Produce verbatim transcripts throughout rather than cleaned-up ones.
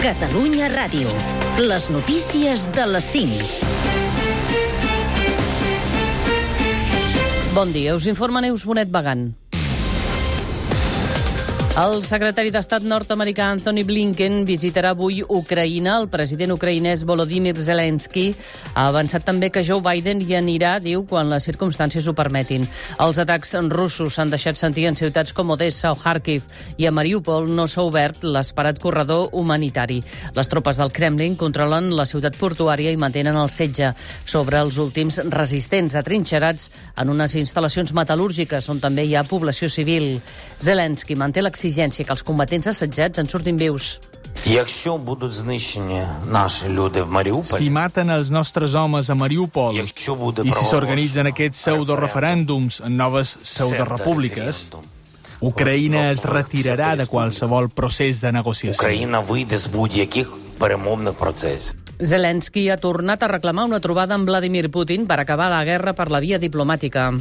Catalunya Ràdio. Les notícies de les cinc. Bon dia, us informa Neus Bonet Bagant. El secretari d'Estat nord-americà Antony Blinken visitarà avui Ucraïna. El president ucraïnès Volodymyr Zelensky ha avançat també que Joe Biden hi anirà, diu, quan les circumstàncies ho permetin. Els atacs russos s'han deixat sentir en ciutats com Odessa o Kharkiv i a Mariupol no s'ha obert l'esperat corredor humanitari. Les tropes del Kremlin controlen la ciutat portuària i mantenen el setge sobre els últims resistents atrinxerats en unes instal·lacions metal·lúrgiques on també hi ha població civil. Zelensky manté l'exigència exigència que els combatents assetjats en surtin vius. Si maten els nostres homes a Mariupol i si s'organitzen aquests pseudo-referèndums en noves pseudo-repúbliques, Ucraïna es retirarà de qualsevol procés de negociació. Zelensky ha tornat a reclamar una trobada amb Vladimir Putin per acabar la guerra per la via diplomàtica.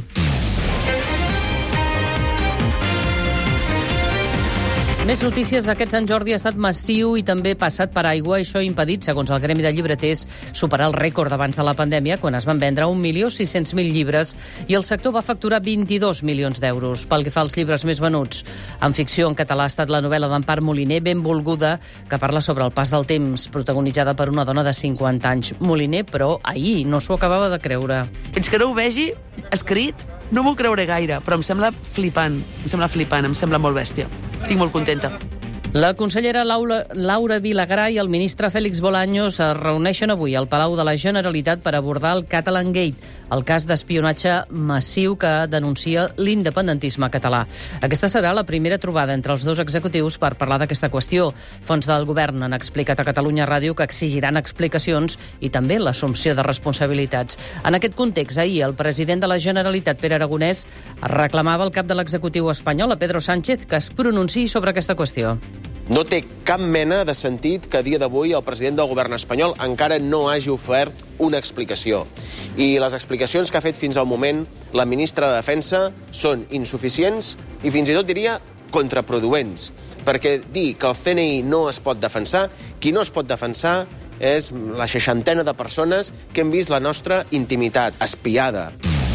Més notícies. Aquest Sant Jordi ha estat massiu i també passat per aigua. Això ha impedit, segons el Gremi de Llibreters, superar el rècord abans de la pandèmia, quan es van vendre un milió sis-cents mil llibres i el sector va facturar vint-i-dos milions d'euros. Pel que fa als llibres més venuts, en ficció en català ha estat la novel·la d'Empar Moliner, Benvolguda, que parla sobre el pas del temps, protagonitzada per una dona de cinquanta anys. Moliner, però, ahir no s'ho acabava de creure. Fins que no ho vegi escrit, no m'ho creuré gaire, però em sembla flipant, em sembla flipant, em sembla molt bèstia. Estic molt contenta. La consellera Laura, Laura Vilagrà i el ministre Félix Bolaños es reuneixen avui al Palau de la Generalitat per abordar el Catalan Gate, el cas d'espionatge massiu que denuncia l'independentisme català. Aquesta serà la primera trobada entre els dos executius per parlar d'aquesta qüestió. Fonts del govern han explicat a Catalunya Ràdio que exigiran explicacions i també l'assumpció de responsabilitats. En aquest context, ahir el president de la Generalitat, Pere Aragonès, reclamava al cap de l'executiu espanyol, a Pedro Sánchez, que es pronunciï sobre aquesta qüestió. No té cap mena de sentit que a dia d'avui el president del govern espanyol encara no hagi ofert una explicació. I les explicacions que ha fet fins al moment la ministra de Defensa són insuficients i fins i tot diria contraproduents. Perquè dir que el C N I no es pot defensar, qui no es pot defensar és la seixantena de persones que hem vist la nostra intimitat espiada.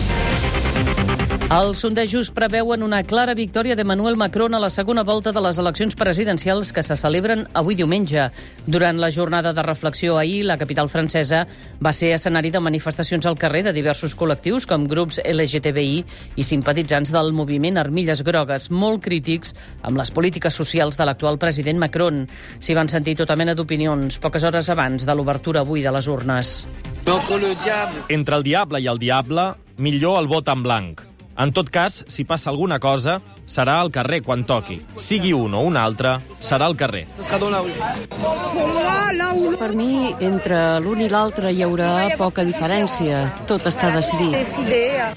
Els sondejos preveuen una clara victòria d'Emmanuel Macron a la segona volta de les eleccions presidencials que se celebren avui diumenge. Durant la jornada de reflexió ahir, la capital francesa va ser escenari de manifestacions al carrer de diversos col·lectius com grups L G T B I i simpatitzants del moviment Armilles Grogues, molt crítics amb les polítiques socials de l'actual president Macron. S'hi van sentir tota mena d'opinions poques hores abans de l'obertura avui de les urnes. Entre el diable i el diable, millor el vot en blanc. En tot cas, si passa alguna cosa, serà al carrer quan toqui. Sigui un o un altre, serà al carrer. Per mi, entre l'un i l'altre hi haurà poca diferència. Tot està decidit.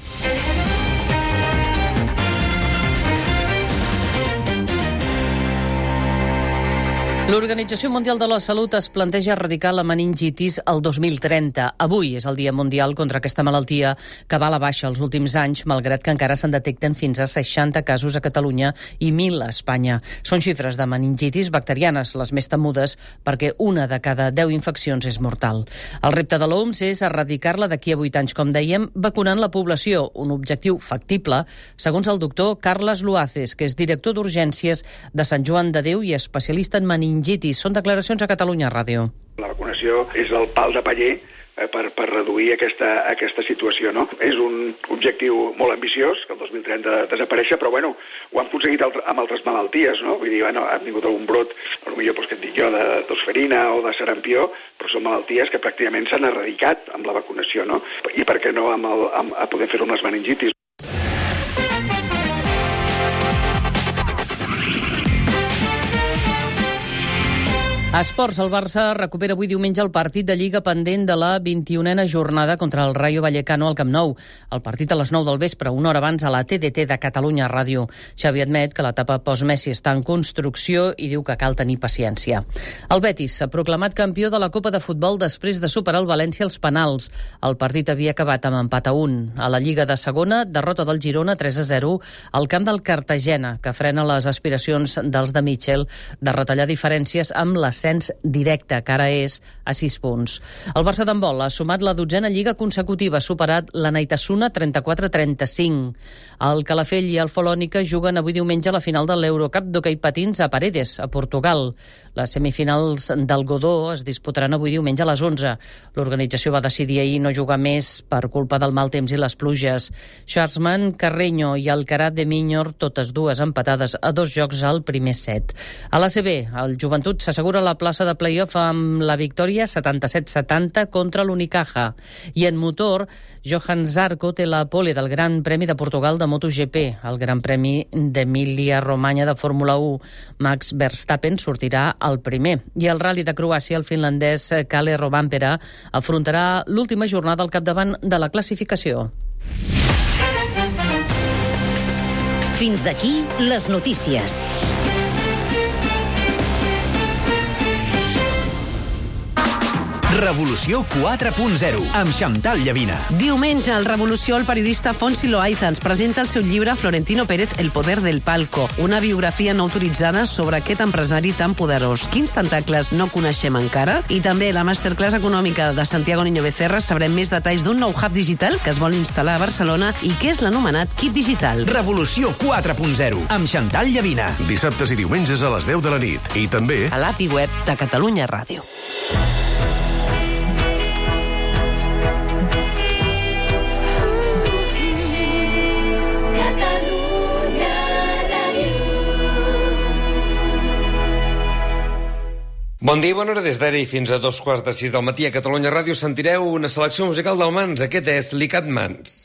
L'Organització Mundial de la Salut es planteja erradicar la meningitis el dos mil trenta. Avui és el Dia Mundial contra aquesta malaltia que va a la baixa els últims anys, malgrat que encara se'n detecten fins a seixanta casos a Catalunya i mil a Espanya. Són xifres de meningitis bacterianes, les més temudes, perquè una de cada deu infeccions és mortal. El repte de l'O M S és erradicar-la d'aquí a vuit anys, com dèiem, vacunant la població, un objectiu factible, segons el doctor Carles Luaces, que és director d'urgències de Sant Joan de Déu i especialista en meningitis. Són declaracions a Catalunya Ràdio. La vacunació és el pal de paller per, per reduir aquesta, aquesta situació, no? És un objectiu molt ambiciós, que el dos mil trenta desapareixer, però bueno, ho han aconseguit altre, amb altres malalties, no? Vull dir, bueno, ha vingut algun brot, potser doncs, que et dic jo, de tosferina o de sarampió, però són malalties que pràcticament s'han erradicat amb la vacunació, no? I per què no amb el, amb, a poder fer-ho amb les meningitis? A esports, el Barça recupera avui diumenge el partit de Lliga pendent de la vint-i-unena jornada contra el Rayo Vallecano al Camp Nou. El partit a les nou del vespre, una hora abans a la T D T de Catalunya Ràdio. Xavi admet que l'etapa post-Messi està en construcció i diu que cal tenir paciència. El Betis s'ha proclamat campió de la Copa de Futbol després de superar el València als penals. El partit havia acabat amb empat a un. A la Lliga de Segona, derrota del Girona tres a zero al camp del Cartagena, que frena les aspiracions dels de Mitchell de retallar diferències amb l'ascens descens directe, que ara és a sis punts. El Barça d'handbol ha sumat la dotzena lliga consecutiva, ha superat la Naitasuna trenta-quatre a trenta-cinc. El Calafell i el Folònica juguen avui diumenge a la final de l'Eurocup d'hoquei patins a Paredes, a Portugal. Les semifinals del Godó es disputaran avui diumenge a les onze. L'organització va decidir ahir no jugar més per culpa del mal temps i les pluges. Schwarzman, Carreño i Alcaraz de Miñor, totes dues empatades a dos jocs al primer set. A l'A C B, el Joventut s'assegura la plaça de play-off amb la victòria setanta-set setanta contra l'Unicaja. I en motor, Johan Zarco té la pole del Gran Premi de Portugal de MotoGP, el Gran Premi d'Emília-Romanya de Fórmula u. Max Verstappen sortirà el primer. I el Rally de Croàcia, el finlandès Kalle Rovanperä afrontarà l'última jornada al capdavant de la classificació. Fins aquí les notícies. Revolució quatre punt zero, amb Xantal Llavina. Diumenge, al Revolució, el periodista Fonsi Loaiza ens presenta el seu llibre Florentino Pérez, El poder del palco, una biografia no autoritzada sobre aquest empresari tan poderós. Quins tentacles no coneixem encara? I també la masterclass econòmica de Santiago Niño Becerra sabrem més detalls d'un nou hub digital que es vol instal·lar a Barcelona i que és l'anomenat Kit Digital. Revolució quatre punt zero, amb Xantal Llavina. Dissabtes i diumenges a les deu de la nit. I també a l'app i web de Catalunya Ràdio. Bon dia i bona hora. Des d'ara i fins a dos quarts de sis del matí a Catalunya Ràdio sentireu una selecció musical del Mans. Aquest és l'Icat Mans.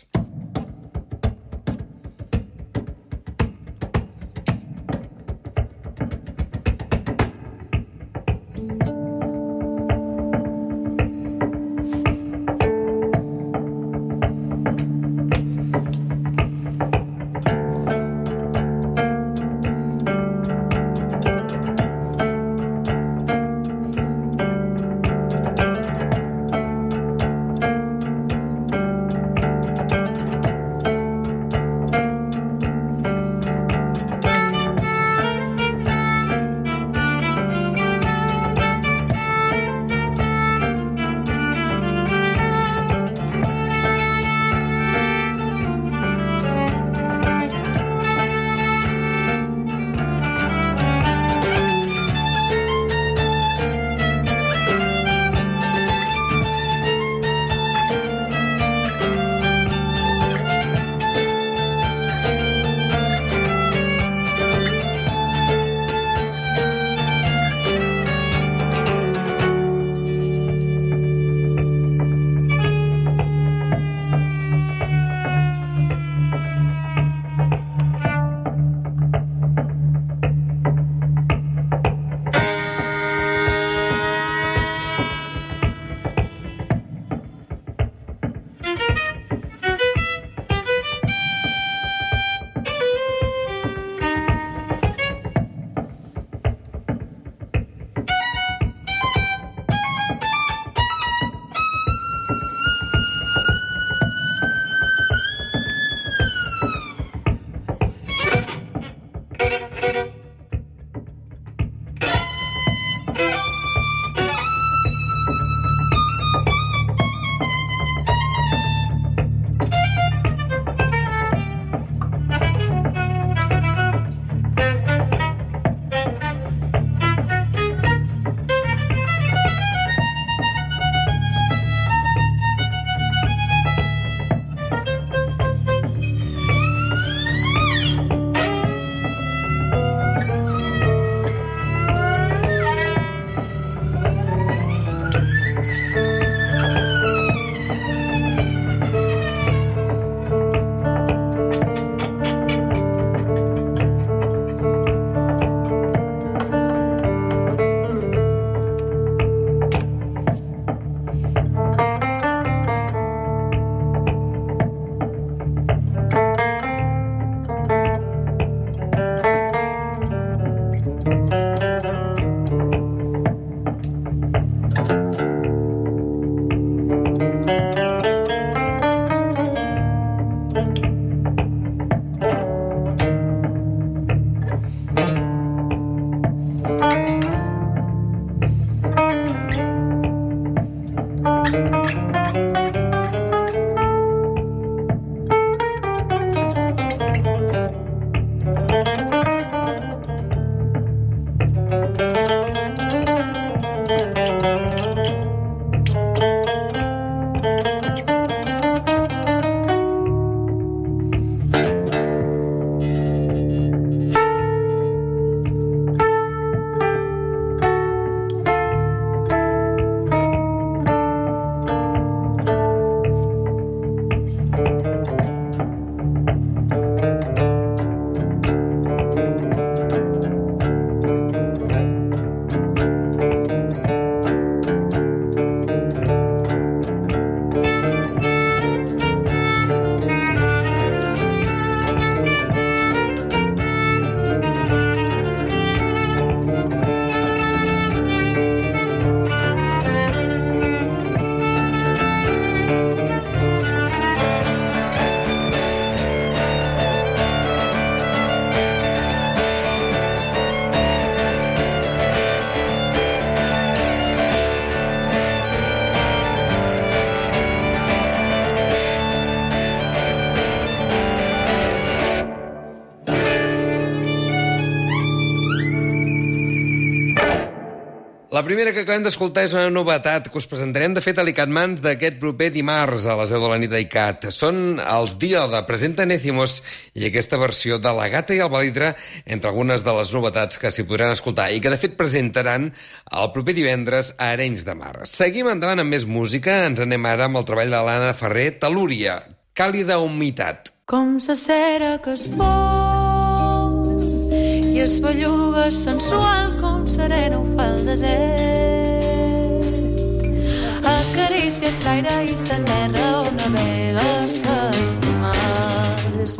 La primera que acabem d'escoltar és una novetat que us presentarem, de fet, a l'ICAT Mans d'aquest proper dimarts a les deu de la nit d'ICAT. Són els Dioda, presenten Écimos, i aquesta versió de La Gata i el Balitre, entre algunes de les novetats que s'hi podran escoltar i que, de fet, presentaran el proper divendres a Arenys de Mar. Seguim endavant amb més música. Ens anem ara amb el treball de l'Anna Ferrer, Telúria, Càlida humitat. Com sa cera que es fon i es belluga sensual com serena ho fa el desert. Acaricia el l'aire i la terra on navegues que estimes.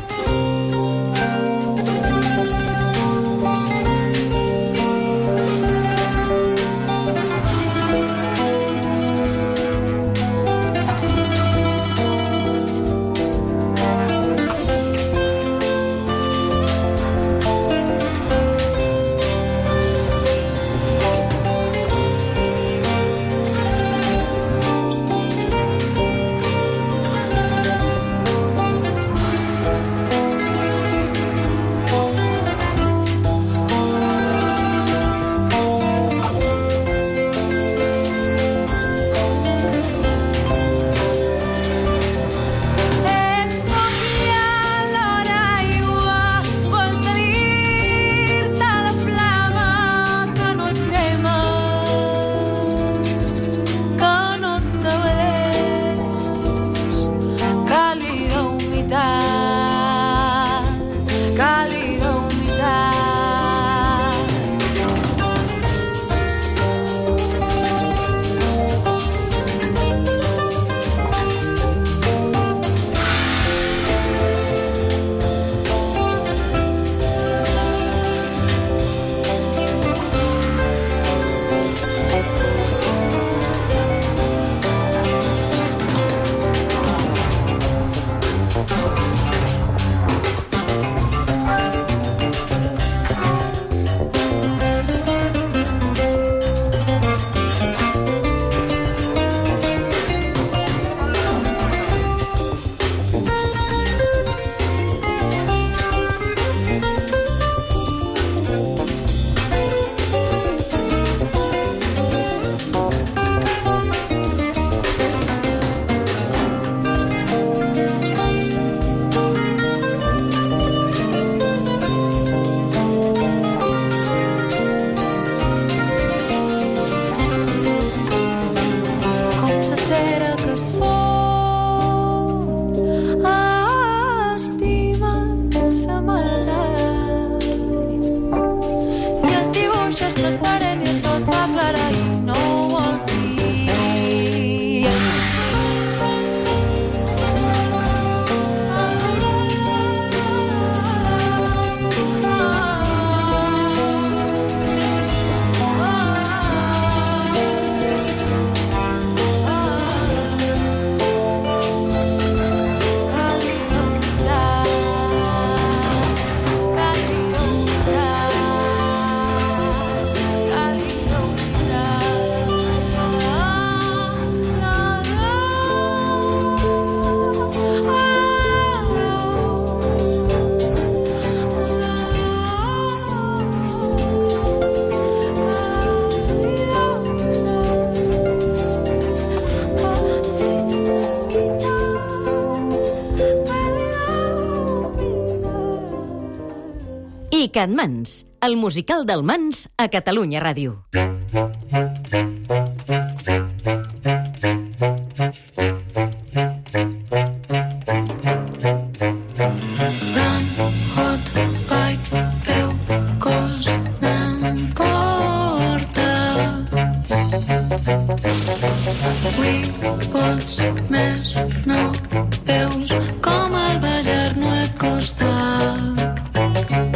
ICAT Mans, el musical del Mans a Catalunya Ràdio.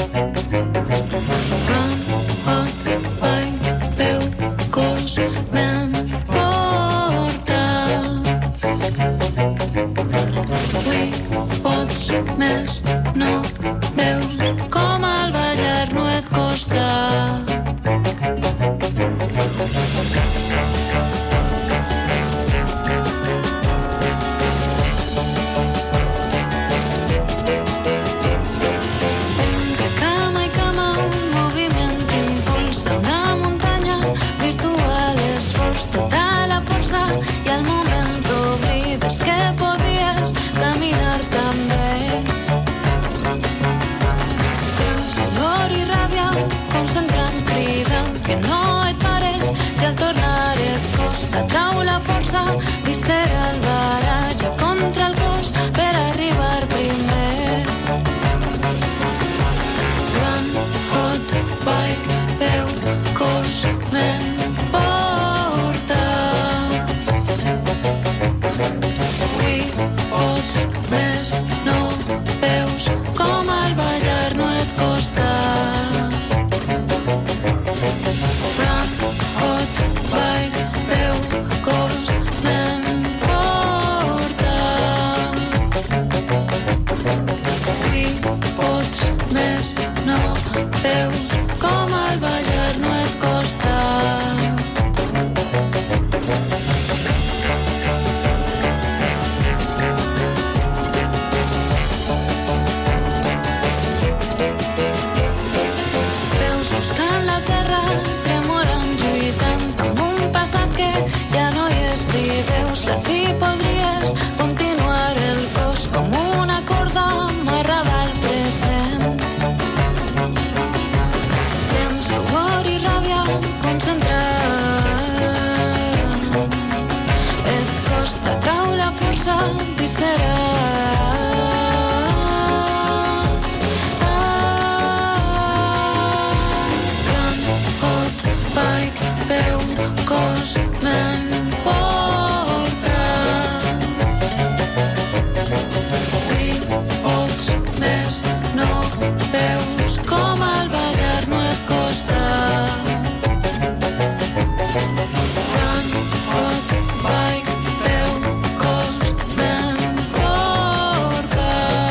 Man Pues la fi podries continuar el cos com una corda amarrada al present. Tens suor i ràbia concentrat. Et costa trau la força visceral. Run, hot, bike, peu, cos, m'emporta. Avui pots més, no veus com el Bajar no et costa. Run, hot, bike, peu, cos, m'emporta.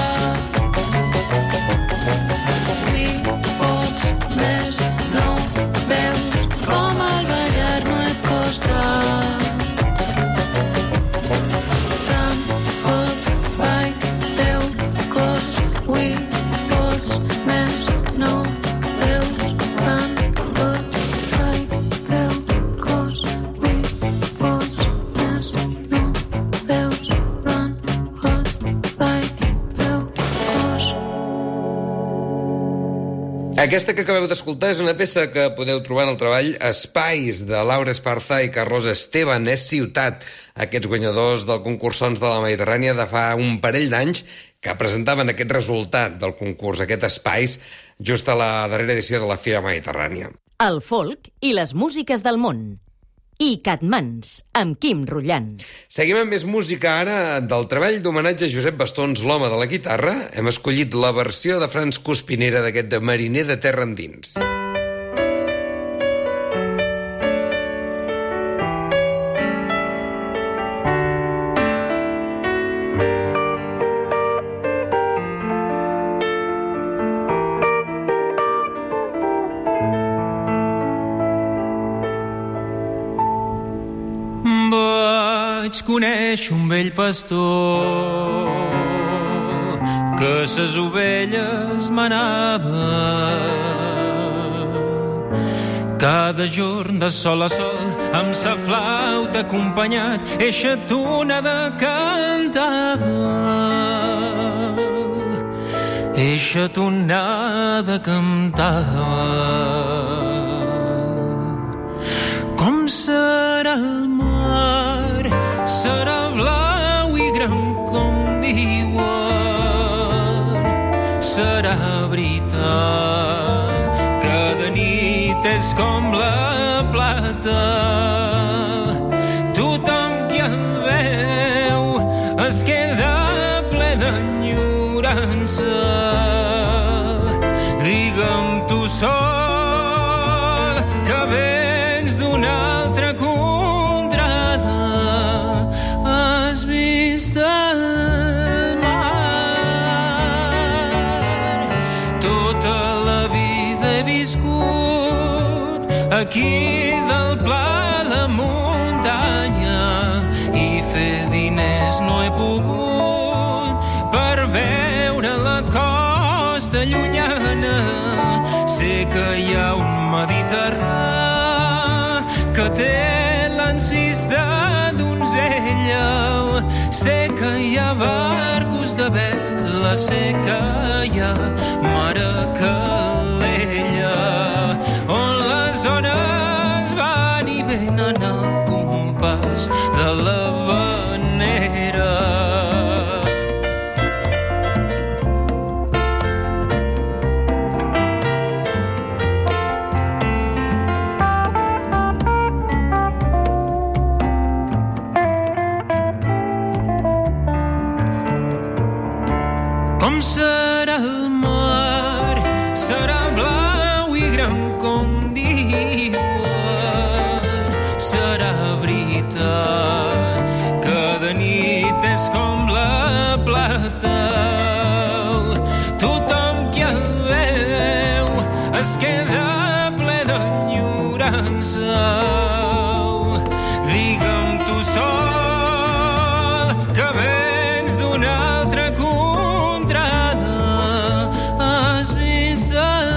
Avui pots més, no veus com el Bajar no et costa. Run, hot, bike, peu, cos, avui pots més, no veus. Run, hot, bike, peu, cos, avui pots més, no veus. Run, hot, bike, peu, cos. Aquesta que acabeu d'escoltar és una peça que podeu trobar en el treball Espais, de Laura Esparza i Carlos Esteban. És Ciutat, aquests guanyadors del concurs Sons de la Mediterrània de fa un parell d'anys que presentaven aquest resultat del concurs, aquest Espais, just a la darrera edició de la Fira Mediterrània. El folk i les músiques del món. I Catmans, amb Quim Rullant. Seguim amb més música ara del treball d'homenatge a Josep Bastons, l'home de la guitarra. Hem escollit la versió de Franz Cuspinera d'aquest de Mariner de terra endins. Vaig conèixer un vell pastor que ses ovelles manava. Cada jorn de sol a sol amb sa flauta acompanyat eixa tonada cantava. Eixa tonada cantava. Com serà el mar? Serà blau i gran com diuen. Serà veritat que de nit és com la plata. Tothom qui el veu es queda ple d'enyorança. Digue'm tu sol que vens d'una altra contrada. Has vist el mar. Tota la vida he viscut aquí del pla a la muntanya i fer diners no he pogut per veure la costa llunyana. Sé que hi ha un Mediterrani que té l'encís de donzella. Sé que hi ha barcos de vela, sé que hi ha mare calella, on les ones van i venen al compàs de l'havanera. Com serà el mar? Serà blau i gran com diuen. Serà veritat que de nit és com la plata. Tothom qui el veu es queda ple d'enyorança. Digue'm tu sol que vens d'una altra contrada. Has vist el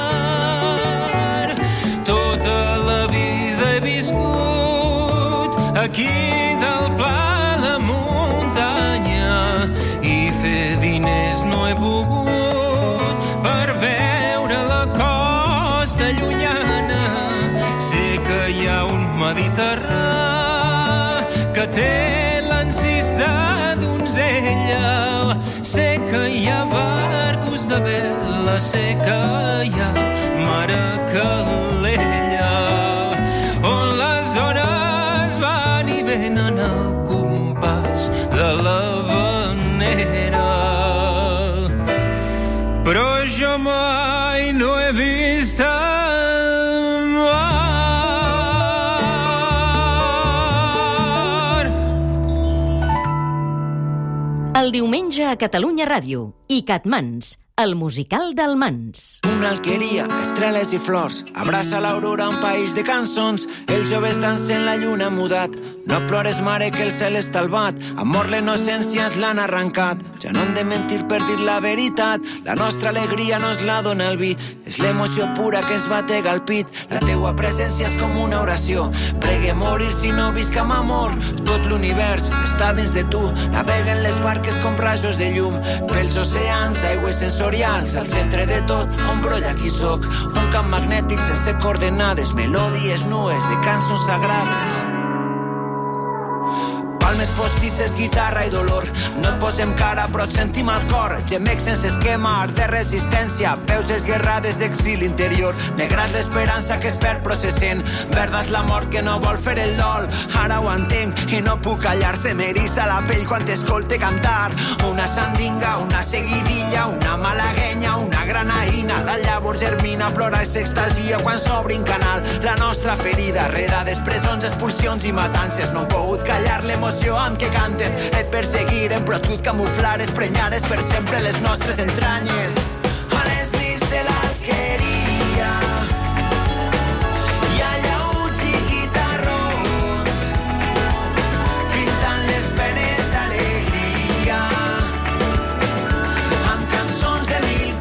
mar. Tota la vida he viscut aquí del pla la muntanya i fer diners no he pogut per veure la costa llunyana. Sé que hi ha un Mediterrani que té l'encís de donzella. Sé que hi ha barcos de vela, sé que hi ha mar a Calella, on les hores van i venen al compàs de l'havanera. Però jo mai no he vist el mar. El diumenge a Catalunya Ràdio i Catmans, el musical del Mans. Una alqueria, estreles i flors, abraça l'aurora un país de cançons. Els joves dansen la lluna mudat. No plores, mare, que el cel està albat. Amor, l'innocència ens l'han arrencat. Ja no hem de mentir per dir la veritat. La nostra alegria no ens la dona el vi. És l'emoció pura que ens batega al pit. La teua presència és com una oració. Pregue morir si no visc amb amor. Tot l'univers està dins de tu. Naveguen les barques com rajos de llum pels oceans, aigües sensorials. Al centre de tot, on brolla qui soc. Un camp magnètic sense coordenades, melodies nues de cançons sagrades. Palmes postisses, guitarra i dolor. No et posem cara, però et sentim al cor. Gemec sense esquema, art de resistència. Veus esguerrades d'exili interior. Negrat l'esperança que es perd processent. Verdes la mort que no vol fer el dol. Ara ho entenc i no puc callar. Se m'eriça la pell quan t'escolte cantar. Una sandinga, una seguidilla, una malaguenya, una granaïna. La llavor germina, plora i s'extasia quan s'obre un canal. La nostra ferida, redades, presons, expulsions i matances. No he pogut callar l'emoció amb què cantes. Et perseguirem, però tu et camuflares, prenyades per sempre les nostres entranyes. A les nits de l'alqueria hi ha llaüts i guitarrons pintant les penes d'alegria amb cançons de mil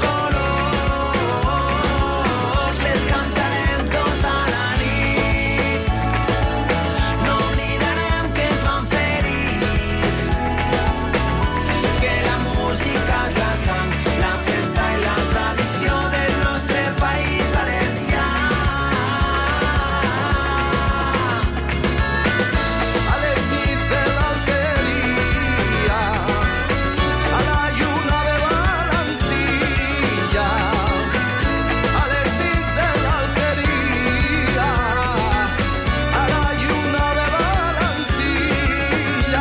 colors. Les cantarem tota la nit. No oblidarem que ens van fer la festa i la tradició del nostre país valencià. A les nits de l'alqueria, a la lluna de Valencia. A les nits de l'alqueria, a la lluna de Valencia.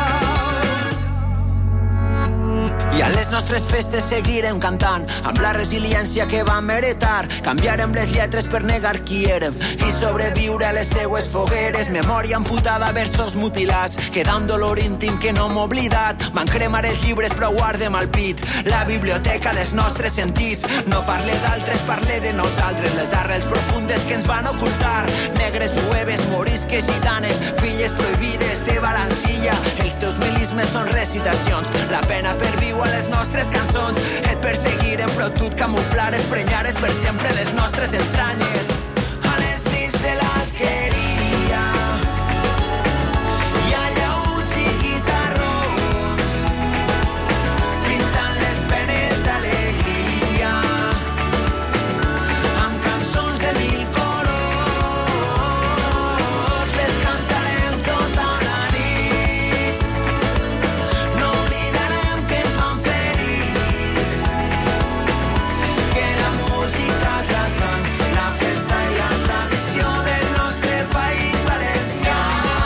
I a les nostres festes seguirem cantant amb la resiliència que vam heretar. Canviarem les lletres per negar qui érem i sobreviure a les seues fogueres. Memòria amputada, versos mutilats, queda un dolor íntim que no hem oblidat. Van cremar els llibres però guardem al pit la biblioteca dels nostres sentits. No parle d'altres, parle de nosaltres, les arrels profundes que ens van ocultar. Negres jueves, morisques gitanes, filles prohibides de Balancilla. Els teus milismes són recitacions, la pena per viu a les nostres cançons. Et perseguirem però tu et camuflares, prenyares per sempre les nostres entranyes. A les nits de l'alqueria hi ha llaüts i guitarrons pintant les penes d'alegria amb cançons de mil colors. Les cantarem tota la nit. No oblidarem que ens van ferir, que la música és la sang, la festa i la tradició del nostre país valencià.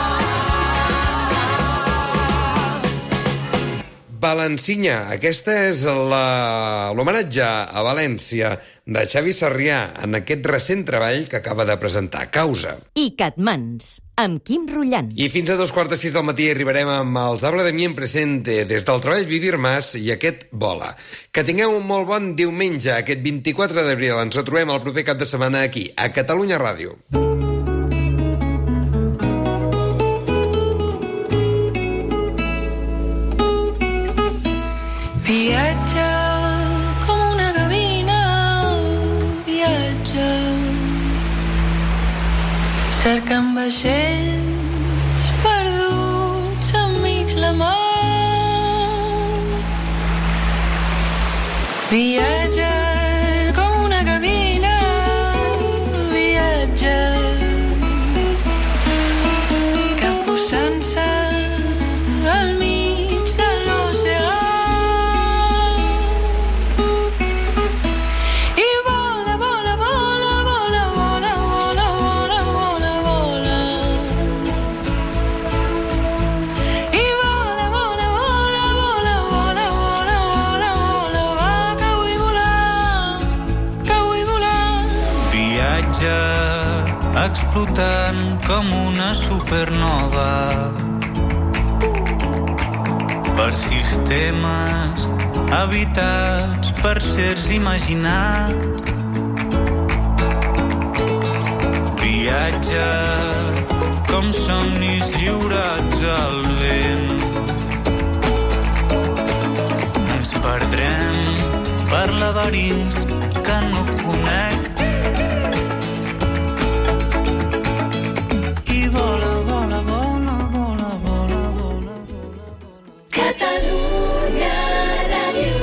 Valencinya, aquesta és la- l'homenatge a València de Xavi Sarrià en aquest recent treball que acaba de presentar, Causa. I Catmans, amb Quim Rullant. I fins a dos quarts de sis del matí arribarem amb els Habla de mi en presente des del treball Vivir Más i aquest Vola. Que tingueu un molt bon diumenge, aquest vint-i-quatre d'abril. Ens retrobem el proper cap de setmana aquí, a Catalunya Ràdio. Viatja com una gavina, viatja cercant vaixells perduts Viatja com una gavina, viatja cap posant-se al mig de l'oceà. I vola, vola, vola, vola, vola, vola, vola, vola, vola. I vola, vola, vola, vola, vola, vola, vola, vola, va, que vull volar, que vull volar. Viatja explotant com una supernova per sistemes habitats per sers imaginats. Viatja com somnis lliurats al vent. Ens perdrem per laberints que no conec. I vola, vola, vola, vola, vola, vola. Catalunya Ràdio.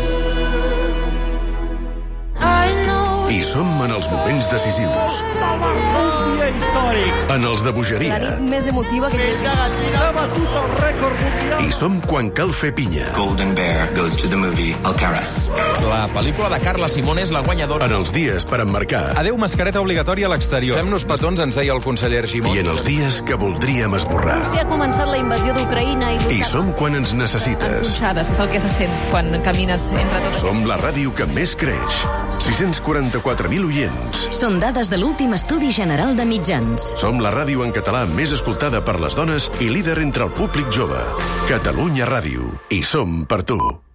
I som en els moments decisius. Un dia històric. En els de bogeria. La nit més emotiva que hi ha batut el rècord mundial. I som quan cal fer pinya. Golden Bear goes to the movie Alcaraz. La pel·lícula de Carla Simón és la guanyadora. En els dies per emmarcar. Adeu mascareta obligatòria a l'exterior. Fem-nos petons, ens deia el conseller Argimon. I en els dies que voldríem esborrar. Rússia ha començat la invasió d'Ucraïna i... I som quan ens necessites. Punxades, és el que se sent quan camines entre tots. Som la ràdio que més creix. sis-cents quaranta-quatre mil oients. Són dades de l'últim estudi general de mitjans. Som la ràdio en català més escoltada per les dones i líder entre el públic jove. Catalunya Ràdio. I som per tu.